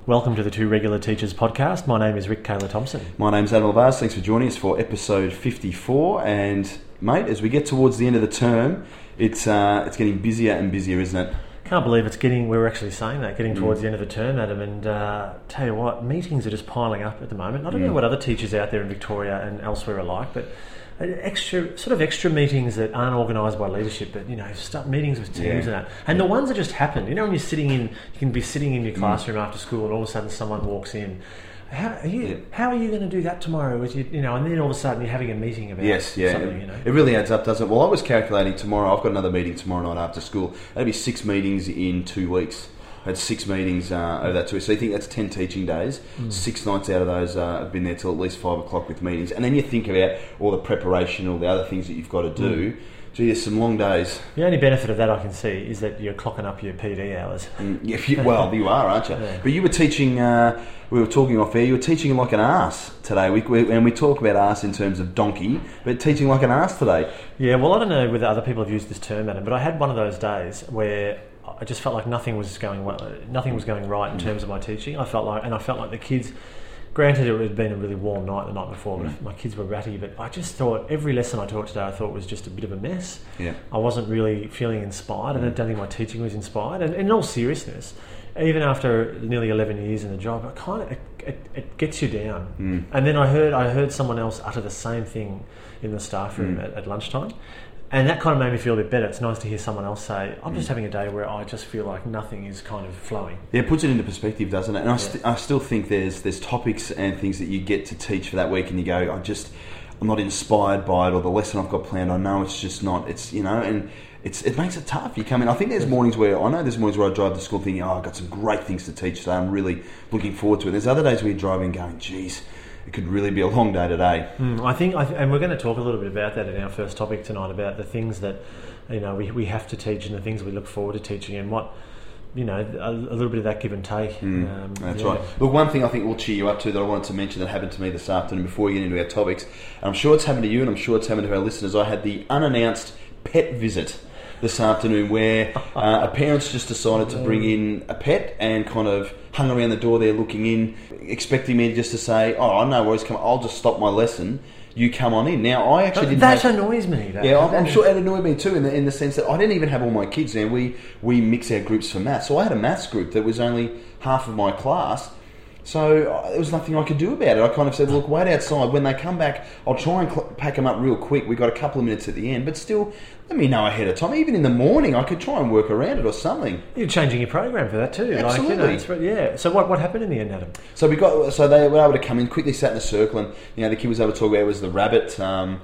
Welcome to the Two Regular Teachers podcast. My name is Rick Taylor Thompson. My name's Adam Vaz. Thanks for joining us for episode 54. And mate, as we get towards the end of the term, it's getting busier and busier, isn't it? Can't believe we were actually saying that, getting towards the end of the term, Adam, and tell you what, meetings are just piling up at the moment. I don't know what other teachers out there in Victoria and elsewhere are like, but extra meetings that aren't organised by leadership, but meetings with teams and that. And the ones that just happen, when you're you can be sitting in your classroom after school and all of a sudden someone walks in. How are you going to do that tomorrow? With and then all of a sudden you're having a meeting about something. It really adds up, doesn't it? Well, I was calculating tomorrow. I've got another meeting tomorrow night after school. That'd be 6 meetings in 2 weeks. I had 6 meetings over that 2 weeks. So you think that's 10 teaching days. 6 nights out of those have been there till at least 5 o'clock with meetings. And then you think about all the preparation, all the other things that you've got to do. Gee, there's some long days. The only benefit of that I can see is that you're clocking up your PD hours. You are, aren't you? Yeah. But you were teaching, we were talking off air, you were teaching like an arse today. We talk about arse in terms of donkey, but teaching like an arse today. Yeah, well, I don't know whether other people have used this term, Adam, but I had one of those days where I just felt like nothing was going right in terms of my teaching. I felt like the kids, granted it had been a really warm night the night before, but my kids were ratty, but I just thought every lesson I taught today I thought was just a bit of a mess. Yeah. I wasn't really feeling inspired, and I don't think my teaching was inspired. And in all seriousness, even after nearly 11 years in the job, it gets you down. And then I heard someone else utter the same thing in the staff room at lunchtime. And that kind of made me feel a bit better. It's nice to hear someone else say, I'm just having a day where I just feel like nothing is kind of flowing. Yeah, it puts it into perspective, doesn't it? And I still think there's topics and things that you get to teach for that week and you go, I'm not inspired by it, or the lesson I've got planned, I know it's just not, and it makes it tough. You come in, I think there's mornings where I drive to school thinking, I've got some great things to teach today, I'm really looking forward to it. There's other days where you're driving going, geez, it could really be a long day today. I think, and we're going to talk a little bit about that in our first topic tonight, about the things that we have to teach and the things we look forward to teaching, and what a little bit of that give and take. That's right. Look, one thing I think will cheer you up to that I wanted to mention that happened to me this afternoon before we get into our topics, and I'm sure it's happened to you and I'm sure it's happened to our listeners. I had the unannounced pet visit this afternoon where a parent's just decided to bring in a pet and kind of hung around the door there looking in, expecting me just to say, no worries, I'll just stop my lesson, you come on in. Now, I actually didn't... That annoys me. I'm sure it annoyed me too in the sense that I didn't even have all my kids there. We mix our groups for maths. So I had a maths group that was only half of my class. So there was nothing I could do about it. I kind of said, look, wait outside. When they come back, I'll try and pack them up real quick. We've got a couple of minutes at the end. But still, let me know ahead of time. Even in the morning, I could try and work around it or something. You're changing your program for that too. Absolutely. So what happened in the end, Adam? So they were able to come in, quickly sat in a circle, and the kid was able to talk about it was the rabbit, No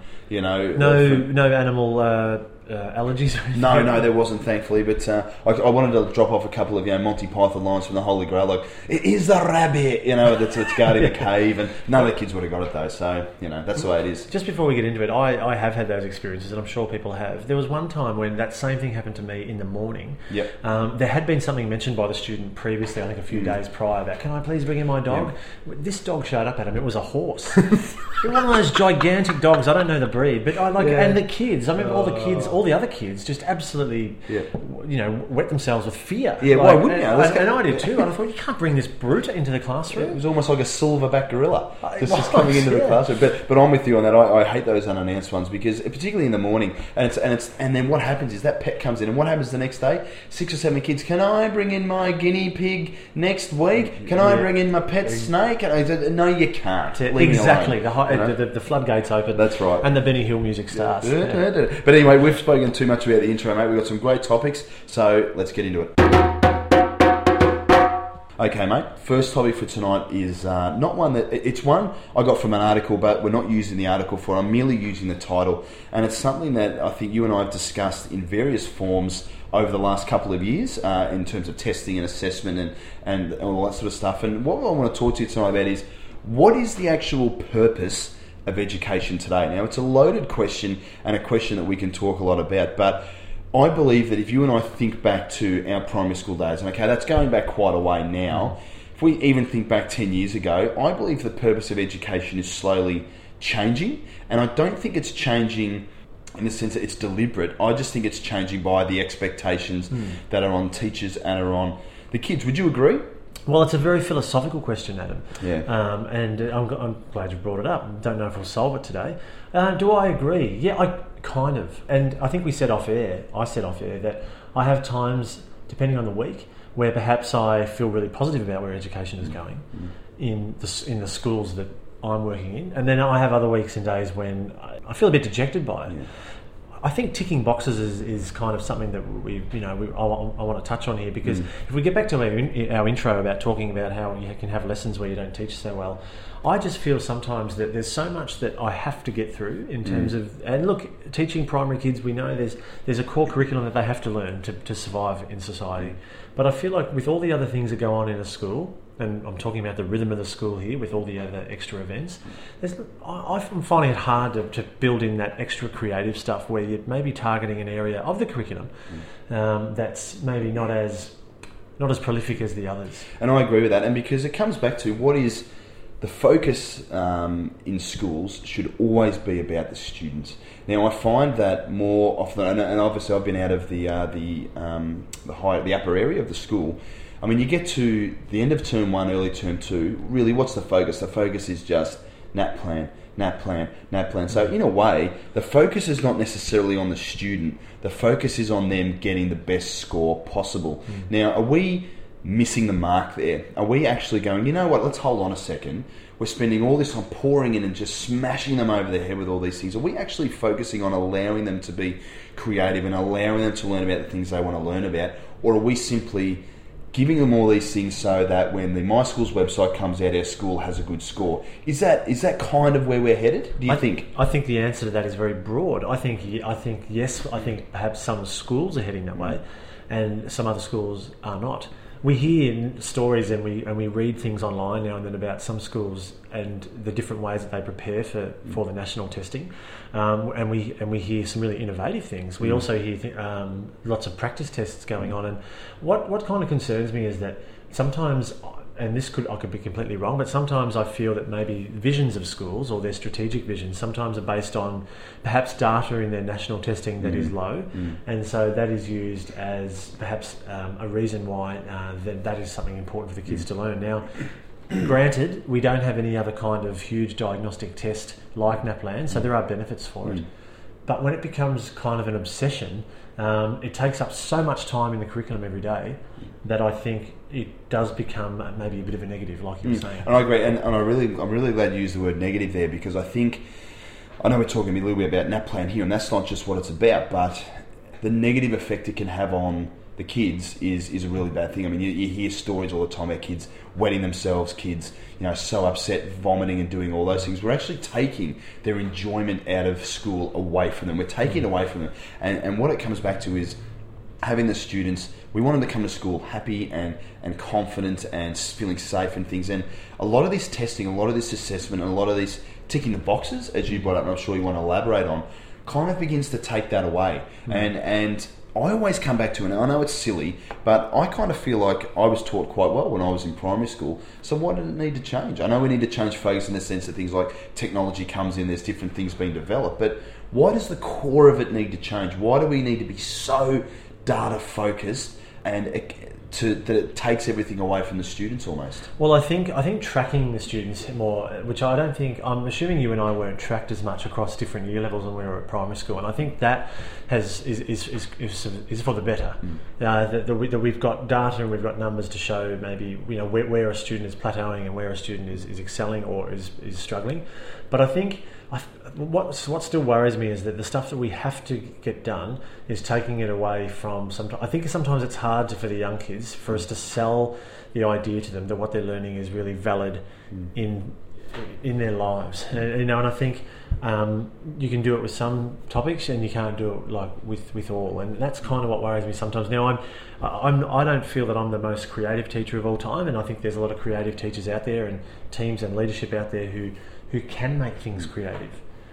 animal... allergies? No, there wasn't, thankfully. But I wanted to drop off a couple of Monty Python lines from the Holy Grail, like "It is the rabbit," that's guarding the cave, and none of the kids would have got it though. So that's the way it is. Just before we get into it, I have had those experiences, and I'm sure people have. There was one time when that same thing happened to me in the morning. Yep. There had been something mentioned by the student previously, I think a few days prior, about, can I please bring in my dog? Yep. This dog showed up at him. It was a horse. One of those gigantic dogs. I don't know the breed, but and the kids. I remember all the other kids just absolutely, wet themselves with fear. Yeah, why wouldn't you? And I did too. And I thought, you can't bring this brute into the classroom. It was almost like a silverback gorilla just coming into the classroom. But I'm with you on that. I hate those unannounced ones because, particularly in the morning, and then what happens is that pet comes in, and what happens the next day? 6 or 7 kids. Can I bring in my guinea pig next week? Can I bring in my pet snake? And I said, no, you can't. Exactly. The floodgates open. That's right. And the Benny Hill music starts. But anyway, we've spoken too much about the intro, mate. We've got some great topics, so let's get into it. Okay, mate, first topic for tonight is not one that... It's one I got from an article, but we're not using the article for it. I'm merely using the title. And it's something that I think you and I have discussed in various forms over the last couple of years in terms of testing and assessment and all that sort of stuff. And what I want to talk to you tonight about is, what is the actual purpose of education today? Now, it's a loaded question and a question that we can talk a lot about, but I believe that if you and I think back to our primary school days, and okay, that's going back quite a way now, if we even think back 10 years ago, I believe the purpose of education is slowly changing, and I don't think it's changing in the sense that it's deliberate. I just think it's changing by the expectations that are on teachers and are on the kids. Would you agree? Well, it's a very philosophical question, Adam. Yeah. And I'm glad you brought it up. Don't know if we'll solve it today. Do I agree? Yeah, I kind of. And I think I said off air that I have times, depending on the week, where perhaps I feel really positive about where education is going in the schools that I'm working in. And then I have other weeks and days when I feel a bit dejected by it. Yeah. I think ticking boxes is kind of something that I want to touch on here, because if we get back to our intro about talking about how you can have lessons where you don't teach so well, I just feel sometimes that there's so much that I have to get through in terms of, and look, teaching primary kids, we know there's a core curriculum that they have to learn to survive in society. But I feel like with all the other things that go on in a school, and I'm talking about the rhythm of the school here with all the other extra events, I'm finding it hard to build in that extra creative stuff where you're maybe targeting an area of the curriculum that's maybe not as prolific as the others. And I agree with that, and because it comes back to what is the focus in schools should always be about the students. Now, I find that more often, and obviously I've been out of the upper area of the school. I mean, you get to the end of term 1, early term 2, really what's the focus? The focus is just NAP plan. So in a way, the focus is not necessarily on the student. The focus is on them getting the best score possible. Now, are we missing the mark there? Are we actually going, you know what, let's hold on a second. We're spending all this time pouring in and just smashing them over the head with all these things. Are we actually focusing on allowing them to be creative and allowing them to learn about the things they want to learn about? Or are we simply giving them all these things so that when the My Schools website comes out, our school has a good score? Is that kind of where we're headed, do you think? I think the answer to that is very broad. I think yes. I think perhaps some schools are heading that way, and some other schools are not. We hear stories and we read things online now and then about some schools and the different ways that they prepare for the national testing, and we hear some really innovative things. We also hear lots of practice tests going on, and what kind of concerns me is that sometimes, and I could be completely wrong, but sometimes I feel that maybe visions of schools or their strategic visions sometimes are based on perhaps data in their national testing that is low, and so that is used as perhaps a reason why that is something important for the kids to learn. Now, granted, we don't have any other kind of huge diagnostic test like NAPLAN, so there are benefits for it. But when it becomes kind of an obsession, it takes up so much time in the curriculum every day that I think it does become maybe a bit of a negative, like you were saying. And I agree, and I'm really glad you used the word negative there, because I know we're talking a little bit about NAPLAN here, and that's not just what it's about, but the negative effect it can have on the kids is a really bad thing. I mean, you hear stories all the time about kids wetting themselves, kids so upset, vomiting and doing all those things. We're actually taking their enjoyment out of school away from them. We're taking it away from them. And what it comes back to is having the students, we want them to come to school happy and confident and feeling safe and things. And a lot of this testing, a lot of this assessment, and a lot of this ticking the boxes, as you brought up, and I'm sure you want to elaborate on, kind of begins to take that away. And I always come back to, and I know it's silly, but I kind of feel like I was taught quite well when I was in primary school. So why did it need to change? I know we need to change focus in the sense that things like technology comes in, there's different things being developed, but why does the core of it need to change? Why do we need to be so data focused and that it takes everything away from the students almost? Well, I think tracking the students more, which I'm assuming you and I weren't tracked as much across different year levels when we were at primary school, and I think that is for the better. That we've got data and we've got numbers to show maybe where a student is plateauing and where a student is excelling or is struggling. But I think what still worries me is that the stuff that we have to get done is taking it away from I think sometimes it's hard for the young kids for us to sell the idea to them that what they're learning is really valid in their lives. And I think you can do it with some topics and you can't do it like with all, and that's kind of what worries me sometimes. Now I don't feel that I'm the most creative teacher of all time, and I think there's a lot of creative teachers out there and teams and leadership out there who can make things creative.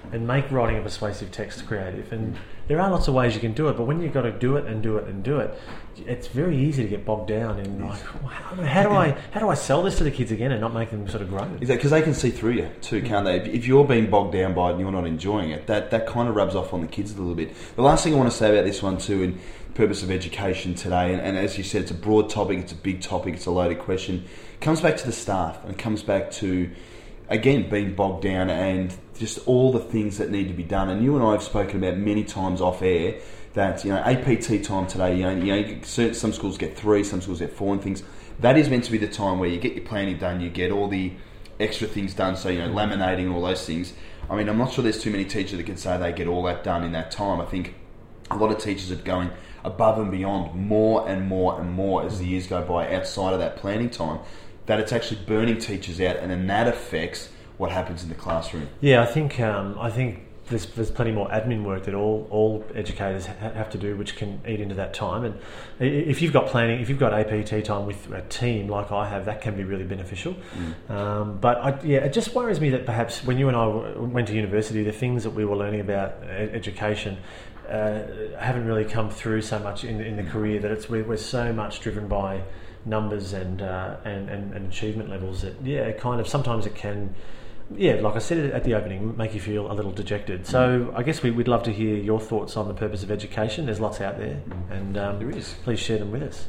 and make writing a persuasive text creative. And there are lots of ways you can do it, but when you've got to do it and do it and do it, it's very easy to get bogged down in like, how do I sell this to the kids again and not make them sort of grow? Exactly, because they can see through you too, can't they? If you're being bogged down by it and you're not enjoying it, that kind of rubs off on the kids a little bit. The last thing I want to say about this one too, in purpose of education today, and as you said, it's a broad topic, it's a big topic, it's a loaded question, it comes back to the staff, and it comes back to, again, being bogged down and just all the things that need to be done. And you and I have spoken about many times off air that, APT time today, some schools get 3, some schools get 4 and things. That is meant to be the time where you get your planning done, you get all the extra things done, so, laminating and all those things. I mean, I'm not sure there's too many teachers that can say they get all that done in that time. I think a lot of teachers are going above and beyond more and more and more as the years go by outside of that planning time, that it's actually burning teachers out, and then that affects what happens in the classroom. Yeah, I think there's plenty more admin work that all educators have to do, which can eat into that time. And if you've got planning, if you've got APT time with a team like I have, that can be really beneficial. But it just worries me that perhaps when you and I went to university, the things that we were learning about education haven't really come through so much in the career, that we're so much driven by numbers and achievement levels that kind of sometimes it can, like I said at the opening, make you feel a little dejected. So I guess we'd love to hear your thoughts on the purpose of education. There's lots out there, and there is. Please share them with us.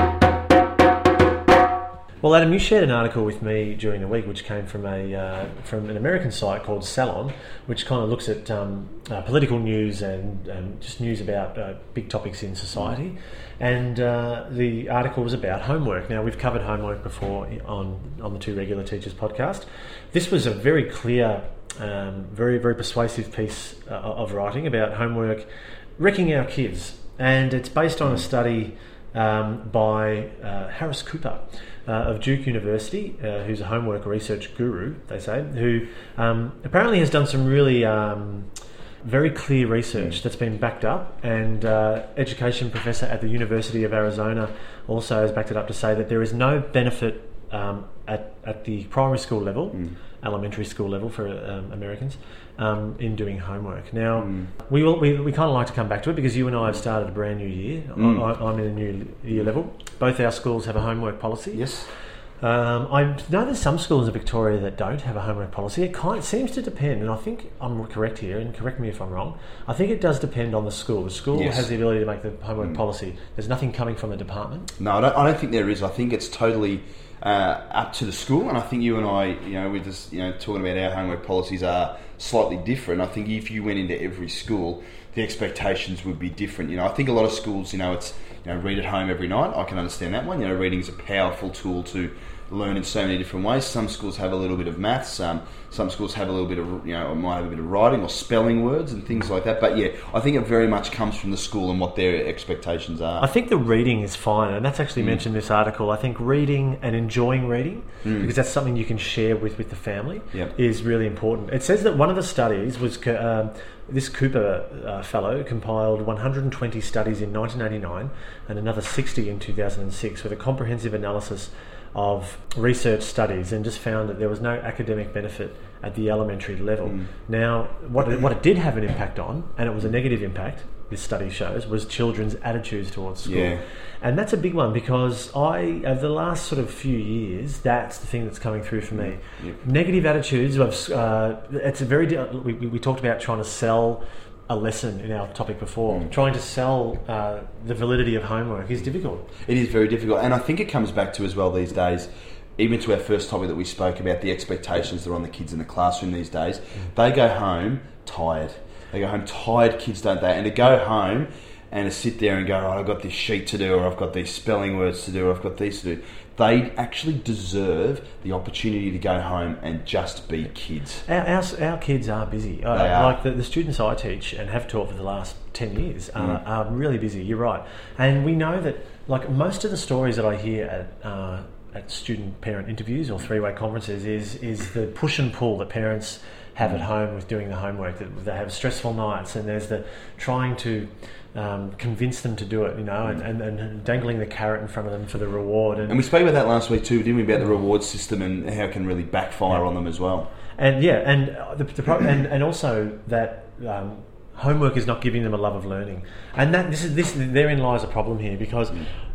Well, Adam, you shared an article with me during the week, which came from an American site called Salon, which kind of looks at political news and just news about big topics in society. And the article was about homework. Now, we've covered homework before on the Two Regular Teachers podcast. This was a very clear, very, very persuasive piece of writing about homework wrecking our kids. And it's based on a study by Harris Cooper of Duke University, who's a homework research guru, they say, who apparently has done some really very clear research that's been backed up, and education professor at the University of Arizona also has backed it up to say that there is no benefit at the primary school level, elementary school level for Americans, in doing homework. Now, we kind of like to come back to it because you and I have started a brand new year. I'm in a new year level. Both our schools have a homework policy. Yes. I know there's some schools in Victoria that don't have a homework policy. It seems to depend, and I think I'm correct here, and correct me if I'm wrong. I think it does depend on the school. The school has the ability to make the homework policy. There's nothing coming from the department. No, I don't think there is. I think it's totally up to the school, and I think you and I, we're just talking about our homework policies are slightly different. I think if you went into every school, the expectations would be different. I think a lot of schools, it's read at home every night. I can understand that one. Reading is a powerful tool to learn in so many different ways. Some schools have a little bit of maths. Some schools have a little bit of, might have a bit of writing or spelling words and things like that. But I think it very much comes from the school and what their expectations are. I think the reading is fine, and that's actually mentioned in this article. I think reading and enjoying reading, because that's something you can share with the family, is really important. It says that one of the studies was this Cooper fellow compiled 120 studies in 1989 and another 60 in 2006 with a comprehensive analysis of research studies, and just found that there was no academic benefit at the elementary level. Now, what it did have an impact on, and it was a negative impact, this study shows, was children's attitudes towards school. And that's a big one, because over the last sort of few years, that's the thing that's coming through for me. Negative attitudes. It's a very. We talked about trying to sell a lesson in our topic before. Trying to sell the validity of homework is difficult. It is very difficult, and I think it comes back to as well these days, even to our first topic that we spoke about, the expectations that are on the kids in the classroom these days. They go home tired. They go home tired, kids, don't they? And to go home and to sit there and go, right, I've got this sheet to do, or I've got these spelling words to do, or I've got these to do. They actually deserve the opportunity to go home and just be kids. Our kids are busy. They are. Like the students I teach and have taught for the last 10 years are really busy. You're right. And we know that most of the stories that I hear at student-parent interviews or three-way conferences is the push and pull that parents have at home with doing the homework. That they have stressful nights, and there's the trying to convince them to do it, and dangling the carrot in front of them for the reward. And we spoke about that last week too, didn't we, about the reward system and how it can really backfire on them as well. and also that homework is not giving them a love of learning, and therein lies a problem here, because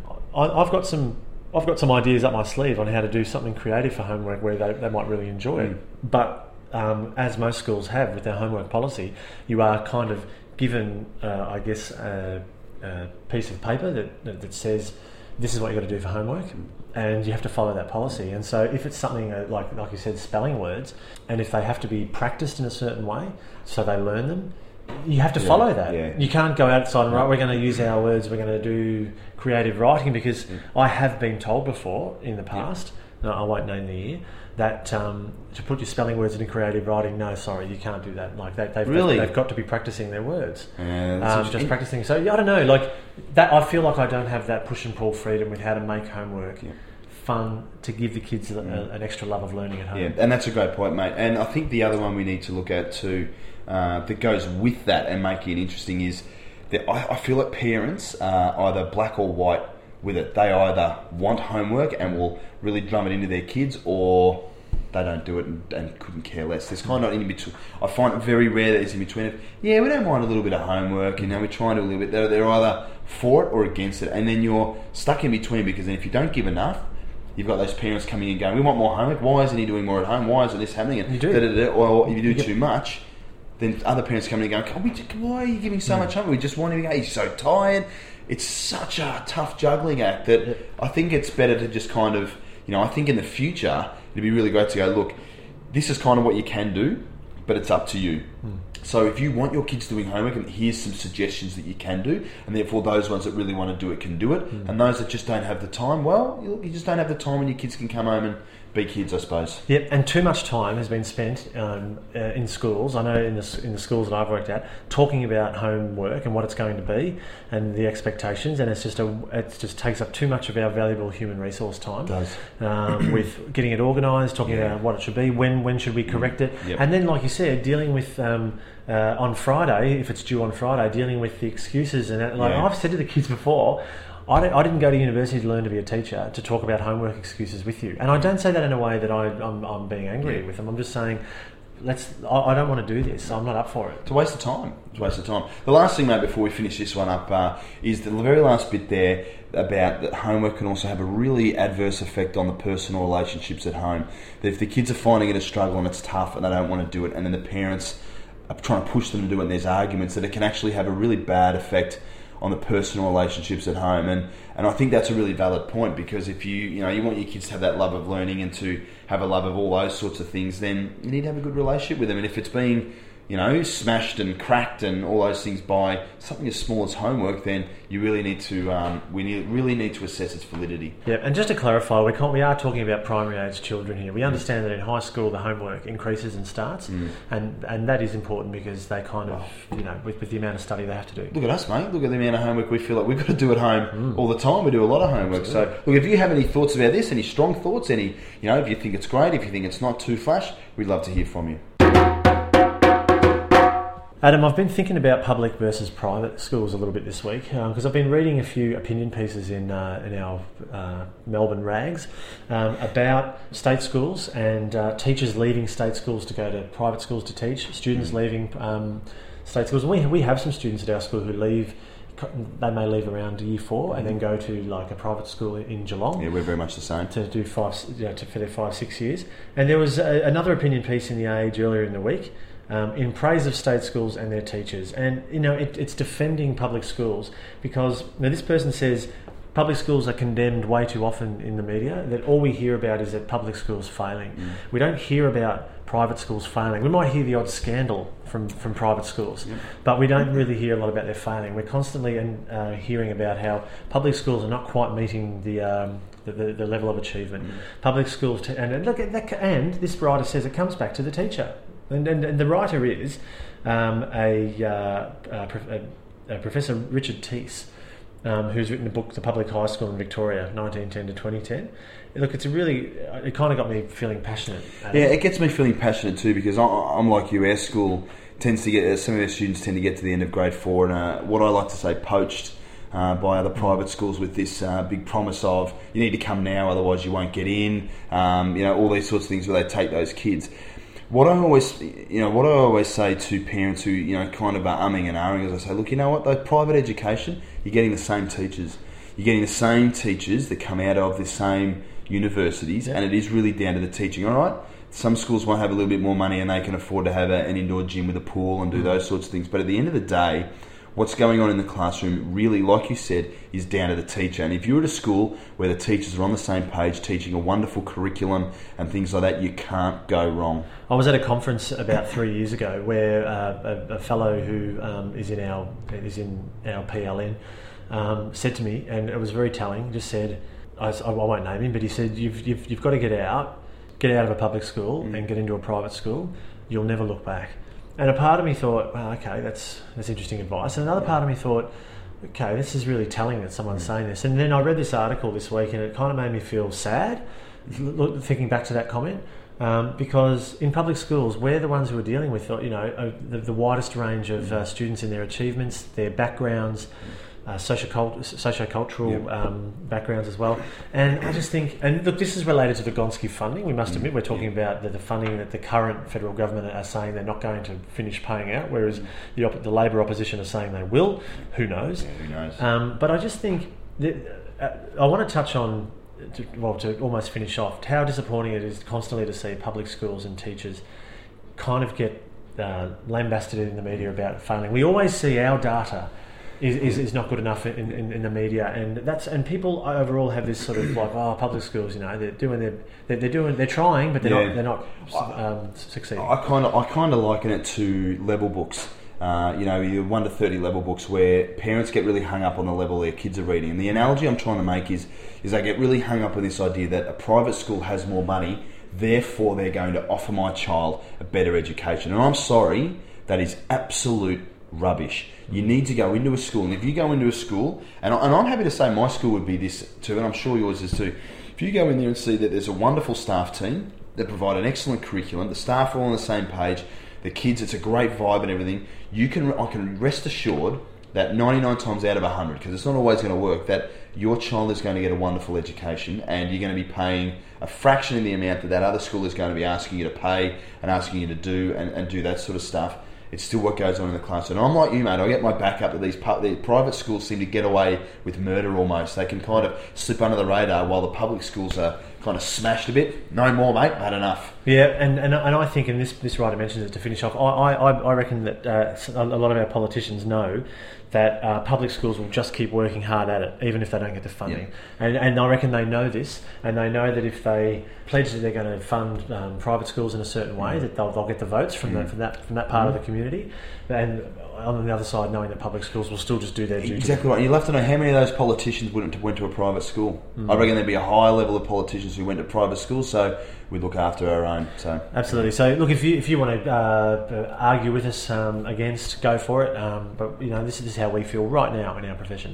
I've got some ideas up my sleeve on how to do something creative for homework where they might really enjoy it. But as most schools have with their homework policy, you are kind of given, I guess, a piece of paper that says this is what you've got to do for homework, and you have to follow that policy. And so if it's something like you said, spelling words, and if they have to be practiced in a certain way so they learn them, you have to follow that. Yeah. You can't go outside and write, we're going to use our words, we're going to do creative writing, because I have been told before in the past, no, I won't name the year, that to put your spelling words into creative writing, no, sorry, you can't do that. Like they've got to be practicing their words, just practicing. So I don't know, like that. I feel like I don't have that push and pull freedom with how to make homework fun to give the kids an extra love of learning at home. Yeah, and that's a great point, mate. And I think the other one we need to look at too, that goes with that and making it interesting, is that I feel like parents are either black or white with it. They either want homework and will really drum it into their kids, or they don't do it and couldn't care less. There's kind of in between. I find it very rare that it's in between of, we don't mind a little bit of homework, we try and do a little bit. They're either for it or against it, and then you're stuck in between, because then if you don't give enough, you've got those parents coming in going, we want more homework, why isn't he doing more at home, why isn't this happening? And you do. Or if you do too much, then other parents come in and go, why are you giving so much homework? We just want him to go, he's so tired. It's such a tough juggling act that I think it's better to just kind of, I think in the future it'd be really great to go, look, this is kind of what you can do, but it's up to you. So if you want your kids doing homework, and here's some suggestions that you can do, and therefore those ones that really want to do it can do it, and those that just don't have the time, well, you just don't have the time when your kids can come home and be kids, I suppose. Yep, and too much time has been spent in schools. I know in the schools that I've worked at, talking about homework and what it's going to be and the expectations, and it just takes up too much of our valuable human resource time. It does. With getting it organised, talking about what it should be, when should we correct it, and then, like you said, dealing with on Friday, if it's due on Friday, dealing with the excuses and that. I've said to the kids before, I didn't go to university to learn to be a teacher to talk about homework excuses with you. And I don't say that in a way that I'm being angry with them. I'm just saying, I don't want to do this. I'm not up for it. It's a waste of time. The last thing, mate, before we finish this one up, is the very last bit there about that homework can also have a really adverse effect on the personal relationships at home. That if the kids are finding it a struggle and it's tough and they don't want to do it, and then the parents are trying to push them to do it and there's arguments, that it can actually have a really bad effect on the personal relationships at home, and I think that's a really valid point, because if you want your kids to have that love of learning and to have a love of all those sorts of things, then you need to have a good relationship with them. And if it's being smashed and cracked and all those things by something as small as homework, then you really need to really need to assess its validity. Yeah, and just to clarify, we are talking about primary age children here. We understand that in high school the homework increases and starts, and that is important, because they kind of with the amount of study they have to do. Look at us, mate. Look at the amount of homework we feel like we've got to do at home all the time. We do a lot of homework. Absolutely. So look, if you have any thoughts about this, any strong thoughts, if you think it's great, if you think it's not too flash, we'd love to hear from you. Adam, I've been thinking about public versus private schools a little bit this week, because I've been reading a few opinion pieces in our Melbourne rags about state schools and teachers leaving state schools to go to private schools to teach, students leaving state schools. And we have some students at our school who leave. They may leave around year 4 and then go to like a private school in Geelong. Yeah, we're very much the same. To do for their 5-6 years. And there was another opinion piece in The Age earlier in the week, in praise of state schools and their teachers. And, it's defending public schools, because this person says public schools are condemned way too often in the media, that all we hear about is that public schools failing. We don't hear about private schools failing. We might hear the odd scandal from private schools, but we don't really hear a lot about their failing. We're constantly hearing about how public schools are not quite meeting the level of achievement. Public schools, and look at that, and this writer says it comes back to the teacher. And the writer is Professor Richard Teese, who's written the book The Public High School in Victoria, 1910 to 2010. Look, it kind of got me feeling passionate. Yeah, it gets me feeling passionate too, because I'm like you. Our school tends to get, some of our students tend to get to the end of grade 4 and what I like to say poached by other private schools with this big promise of you need to come now, otherwise you won't get in. All these sorts of things where they take those kids. What I always say to parents who, kind of are umming and ahhing is I say, look, you know what, though, private education, you're getting the same teachers. You're getting the same teachers that come out of the same universities, and it is really down to the teaching, all right? Some schools might have a little bit more money and they can afford to have an indoor gym with a pool and do those sorts of things. But at the end of the day, what's going on in the classroom really, like you said, is down to the teacher. And if you're at a school where the teachers are on the same page teaching a wonderful curriculum and things like that, you can't go wrong. I was at a conference about 3 years ago where a fellow who is in our PLN said to me, and it was very telling, just said, I won't name him, but he said, you've got to get out of a public school and get into a private school. You'll never look back. And a part of me thought, well, okay, that's interesting advice. And another part of me thought, okay, this is really telling that someone's saying this. And then I read this article this week and it kind of made me feel sad, thinking back to that comment, because in public schools, we're the ones who are dealing with, the widest range of students in their achievements, their backgrounds, sociocultural backgrounds as well. And I just think, and look, this is related to the Gonski funding. We must admit, we're talking about the funding that the current federal government are saying they're not going to finish paying out, whereas the Labor opposition are saying they will. Who knows? Yeah, who knows? But I just think that, I want to touch on, to almost finish off, how disappointing it is constantly to see public schools and teachers kind of get lambasted in the media about failing. We always see our data is not good enough in the media, and people overall have this sort of like, public schools, they're trying, but they're not succeeding. I kind of liken it to level books. Your 1 to 30 level books where parents get really hung up on the level their kids are reading. And the analogy I'm trying to make is they get really hung up on this idea that a private school has more money, therefore they're going to offer my child a better education. And I'm sorry, that is absolute rubbish. You need to go into a school, and if you go into a school, and I'm happy to say my school would be this too, and I'm sure yours is too. If you go in there and see that there's a wonderful staff team that provide an excellent curriculum, the staff are all on the same page, the kids, it's a great vibe and everything, I can rest assured that 99 times out of 100, because it's not always going to work, that your child is going to get a wonderful education, and you're going to be paying a fraction of the amount that other school is going to be asking you to pay and asking you to do and do that sort of stuff. It's still what goes on in the classroom. And I'm like you, mate. I get my back up that these private schools seem to get away with murder almost. They can kind of slip under the radar while the public schools are kind of smashed a bit. No more, mate. Had enough. Yeah, and I think, and this writer mentions it to finish off, I reckon that a lot of our politicians know that public schools will just keep working hard at it, even if they don't get the funding. Yeah. And I reckon they know this, and they know that if they pledge that they're going to fund private schools in a certain way, that they'll get the votes from that part of the community. And on the other side, knowing that public schools will still just do their duty. Exactly right. You'll have to know how many of those politicians went to a private school. I reckon there'd be a high level of politicians who went to private schools, so we look after our own. So absolutely. So look, if you want to argue with us against, go for it. But this is how we feel right now in our profession.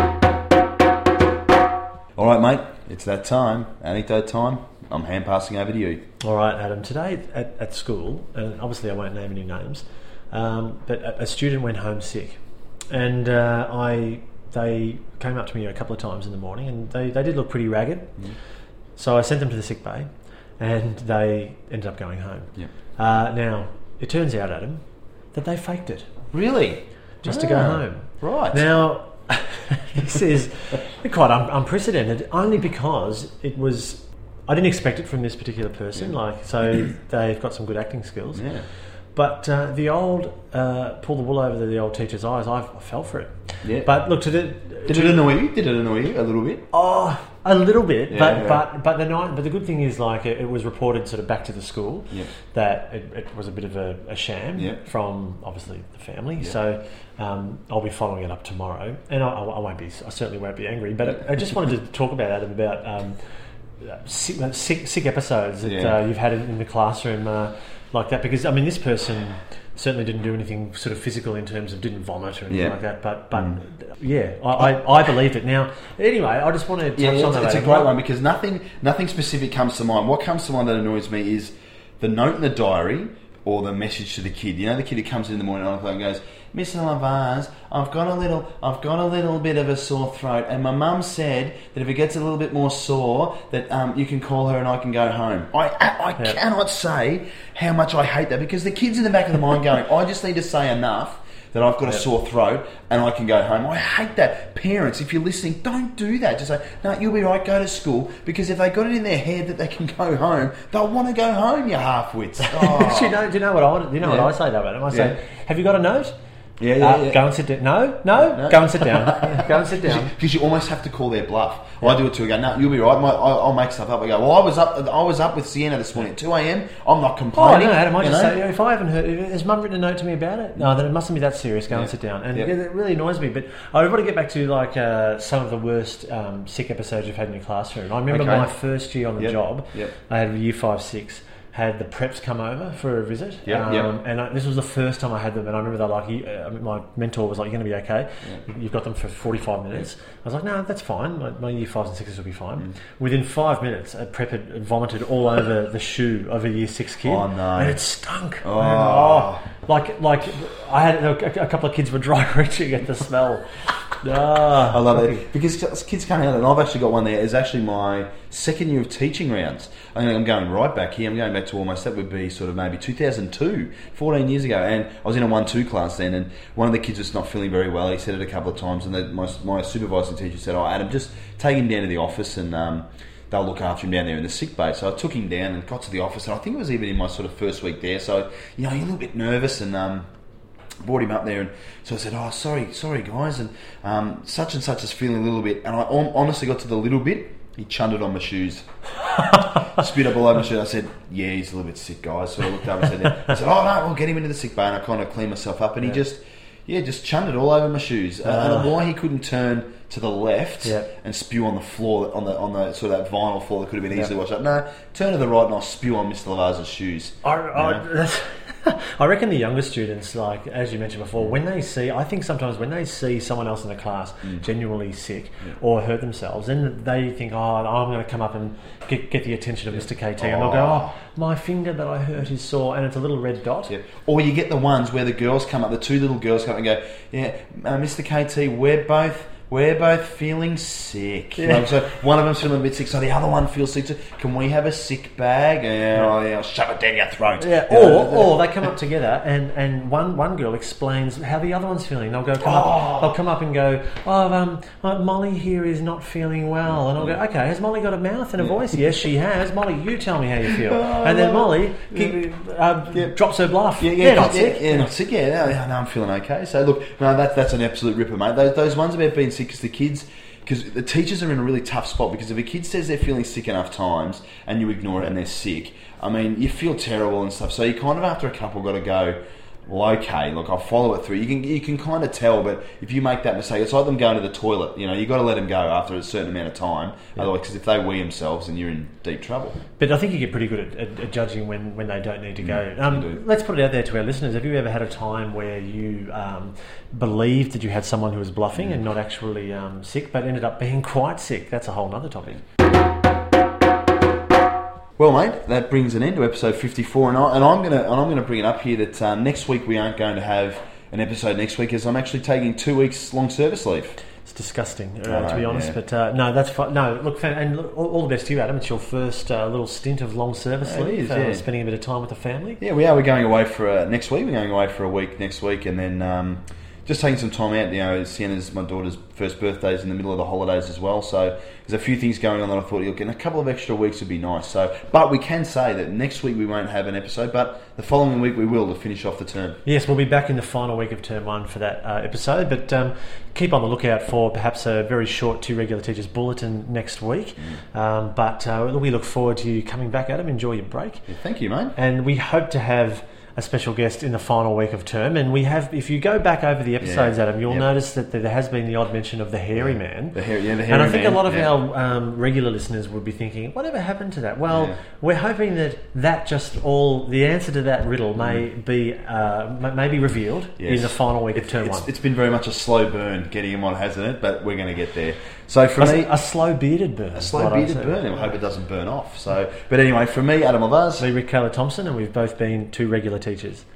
All right, mate. It's that time. Anecdote time. I'm hand passing over to you. All right, Adam. Today at school, and obviously I won't name any names, but a student went home sick, and they came up to me a couple of times in the morning, and they did look pretty ragged. Mm. So I sent them to the sick bay, and they ended up going home. Yeah. Now, it turns out, Adam, that they faked it. Really? Just to go home. Right. Now, this is quite unprecedented, only because it was... I didn't expect it from this particular person. So they've got some good acting skills. Yeah. But the old pull the wool over the old teacher's eyes, I fell for it. Yeah. But look, did it annoy you? Did it annoy you a little bit? Oh, a little bit. Yeah, but the good thing is, it was reported sort of back to the school that it was a bit of a sham from obviously the family. Yeah. So I'll be following it up tomorrow, and I certainly won't be angry. But I just wanted to talk about Adam about sick episodes that you've had in the classroom like that, because this person certainly didn't do anything sort of physical in terms of didn't vomit or anything like that, but I believed it. Now anyway, I just want to touch on that. It's a great one, because nothing specific comes to mind. What comes to mind that annoys me is the note in the diary or the message to the kid. The kid who comes in the morning at 9 o'clock and goes, Mr. Lavaz, I've got a little bit of a sore throat, and my mum said that if it gets a little bit more sore, that you can call her and I can go home. I cannot say how much I hate that, because the kid's in the back of the mind going, I just need to say enough that I've got a sore throat and I can go home. I hate that. Parents, if you're listening, don't do that. Just say, no, you'll be right, go to school, because if they got it in their head that they can go home, they'll want to go home, you half-wits. Oh. do you know what I say though about them? I say, have you got a note? Yeah. Go and sit down. No. Go and sit down. Go and sit down. Because you almost have to call their bluff. Yeah. I do it too. I go, no, you'll be right. I'll make stuff up. I go, well, I was up with Sienna this morning at 2 a.m. I'm not complaining. Oh, no, Adam, I just say, if I haven't heard, has Mum written a note to me about it? No, then it mustn't be that serious. Go and sit down. And it really annoys me. But I've got to get back to like some of the worst sick episodes you've had in your classroom. I remember my first year on the job. I had year 5, 6. Had the preps come over for a visit, and this was the first time I had them, and I remember they're like, my mentor was like, "You're going to be okay. You've got them for 45 minutes." I was like, "No, that's fine. My year 5s and 6s will be fine." Within 5 minutes, a prep had vomited all over the shoe of a year 6 kid, and it stunk. Like I had a couple of kids were dry reaching at the smell. I love it, because kids coming out, and I've actually got one there. It's actually my second year of teaching rounds. I'm going right back here. I'm going back to almost, that would be sort of maybe 2002, 14 years ago. And I was in a 1-2 class then, and one of the kids was not feeling very well. He said it a couple of times, and my supervising teacher said, "Oh, Adam, just take him down to the office and they'll look after him down there in the sick bay." So I took him down and got to the office, and I think it was even in my sort of first week there. So, you're a little bit nervous, and brought him up there, and so I said, "Oh, sorry guys, and such and such is feeling a little bit," and I honestly got to the little bit. He chunned it on my shoes, spit up all over my shoes. I said, "Yeah, he's a little bit sick, guys." So I looked up and said, "Oh no, we'll get him into the sick bay," and I kind of cleaned myself up, and he just chunned it all over my shoes. And why he couldn't turn to the left and spew on the floor, on the sort of that vinyl floor that could have been easily washed up. No, turn to the right and I'll spew on Mr. Lavaz's shoes. I reckon the younger students, like as you mentioned before, I think sometimes when they see someone else in the class genuinely sick or hurt themselves, then they think, I'm going to come up and get the attention of Mr. KT, and they'll go, my finger that I hurt is sore, and it's a little red dot. Yeah. Or you get the ones where the girls come up, the two little girls come up and go, Mr. KT, we're both feeling sick. So one of them's feeling a bit sick, so the other one feels sick too. Can we have a sick bag? I'll shove it down your throat. Yeah. Or they come up together, and one girl explains how the other one's feeling. They'll come up and go, Molly here is not feeling well. And I'll go, okay, has Molly got a mouth and a voice? Yes, she has. Molly, you tell me how you feel. And then Molly drops her bluff. Not sick. Not sick. Yeah, no, I'm feeling okay. So look, no, that's an absolute ripper, mate. Those ones about being sick, because the teachers are in a really tough spot, because if a kid says they're feeling sick enough times and you ignore it and they're sick, I mean, you feel terrible and stuff. So you kind of, after a couple, got to go, well, okay, look, I'll follow it through. You can kind of tell, but if you make that mistake, it's like them going to the toilet. You got to let them go after a certain amount of time. Otherwise, because if they wee themselves, then you're in deep trouble. But I think you get pretty good at judging when they don't need to go. Let's put it out there to our listeners. Have you ever had a time where you believed that you had someone who was bluffing and not actually sick, but ended up being quite sick? That's a whole other topic. Well, mate, that brings an end to episode 54, and I'm gonna bring it up here that next week we aren't going to have an episode next week, as I'm actually taking 2 weeks long service leave. It's disgusting, to be honest, but no, that's fine. No, look, and all the best to you, Adam. It's your first little stint of long service leave, spending a bit of time with the family. Yeah, we are. We're going away for next week. We're going away for a week next week, and then just taking some time out. Sienna's, my daughter's first birthday's in the middle of the holidays as well, so there's a few things going on that I thought, look, in a couple of extra weeks would be nice. So, but we can say that next week we won't have an episode, but the following week we will, to finish off the term. Yes, we'll be back in the final week of term 1 for that episode, but keep on the lookout for perhaps a very short 2 Regular Teachers bulletin next week. But we look forward to you coming back, Adam. Enjoy your break. Yeah, thank you, mate. And we hope to have a special guest in the final week of term, and we have. If you go back over the episodes, Adam, you'll notice that there has been the odd mention of the hairy man. The hairy man. And I think a lot of our regular listeners would be thinking, "Whatever happened to that?" Well, we're hoping that just all the answer to that riddle may be revealed in the final week of term 1. It's been very much a slow burn getting him on, hasn't it? But we're going to get there. So for me, a slow bearded burn. A slow bearded burn. And I hope it doesn't burn off. So, but anyway, for me, Adam Lavaz, Rick Taylor Thompson, and we've both been 2 Regular Teachers.